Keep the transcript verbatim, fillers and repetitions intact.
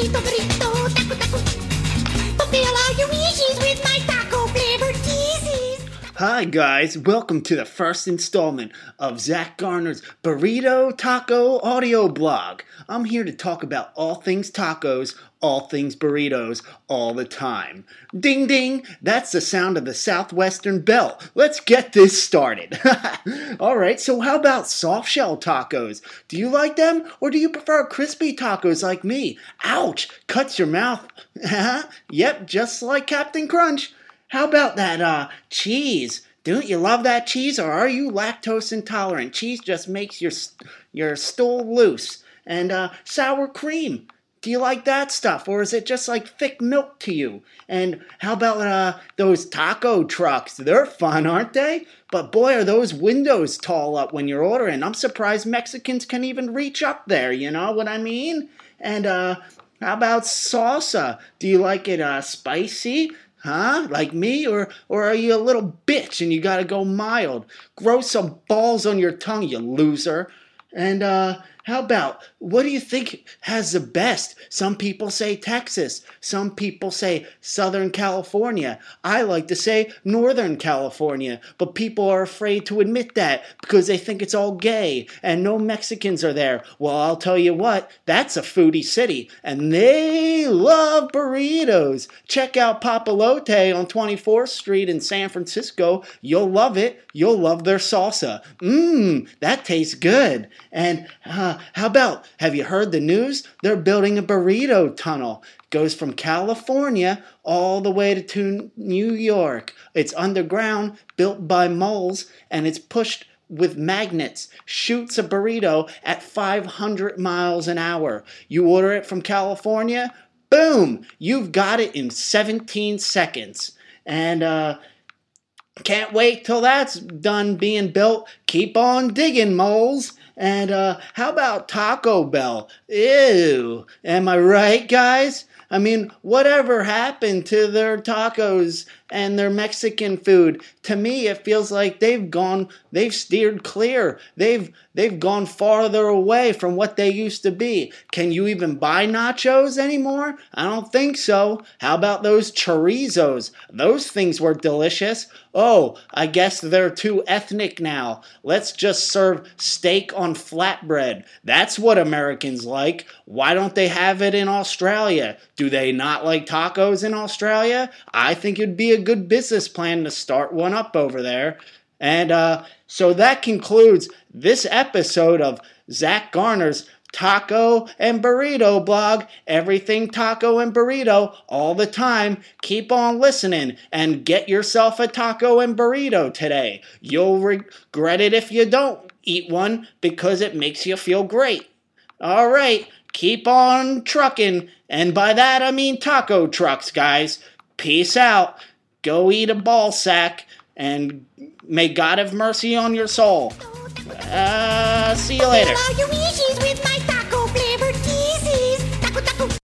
burrito, burrito, taco, taco. Fulfill all your wishes with my taco flavored teasies. Hi guys, welcome to the first installment of Zach Garner's Burrito Taco audio blog. I'm here to talk about all things tacos, all things burritos, all the time. Ding ding, that's the sound of the Southwestern Bell. Let's get this started. Alright, so how about soft shell tacos? Do you like them, or do you prefer crispy tacos like me? Ouch, cuts your mouth. Yep, just like Captain Crunch. How about that uh, cheese? Don't you love that cheese, or are you lactose intolerant? Cheese just makes your your stool loose. And uh, sour cream. Do you like that stuff, or is it just like thick milk to you? And how about uh, those taco trucks? They're fun, aren't they? But boy, are those windows tall up when you're ordering. I'm surprised Mexicans can even reach up there, you know what I mean? And uh, how about salsa? Do you like it uh, spicy? Huh? Like me? Or or are you a little bitch and you gotta go mild? Grow some balls on your tongue, you loser. And uh, how about, what do you think has the best? Some people say Texas. Some people say Southern California. I like to say Northern California. But people are afraid to admit that because they think it's all gay and no Mexicans are there. Well, I'll tell you what, that's a foodie city. And they love burritos. Check out Papalote on twenty-fourth Street in San Francisco. You'll love it. You'll love their salsa. Mmm, that tastes good. And uh, how about, have you heard the news? They're building a burrito tunnel. It goes from California all the way to New York. It's underground, built by moles, and it's pushed with magnets. Shoots a burrito at five hundred miles an hour. You order it from California, boom, you've got it in seventeen seconds. And uh, can't wait till that's done being built. Keep on digging, moles. And uh, how about Taco Bell? Ew. Am I right, guys? I mean, whatever happened to their tacos and their Mexican food? To me, it feels like they've gone, they've steered clear. They've they've gone farther away from what they used to be. Can you even buy nachos anymore? I don't think so. How about those chorizos? Those things were delicious. Oh, I guess they're too ethnic now. Let's just serve steak on flatbread. That's what Americans like. Why don't they have it in Australia? Do they not like tacos in Australia? I think it'd be a good business plan to start one up over there. And uh, so that concludes this episode of Zach Garner's Taco and Burrito blog. Everything taco and burrito all the time. Keep on listening and get yourself a taco and burrito today. You'll regret it if you don't eat one because it makes you feel great. All right, keep on trucking. And by that I mean taco trucks, guys. Peace out. Go eat a ball sack, and may God have mercy on your soul. Uh, see you later. Fulfill all your wishes with my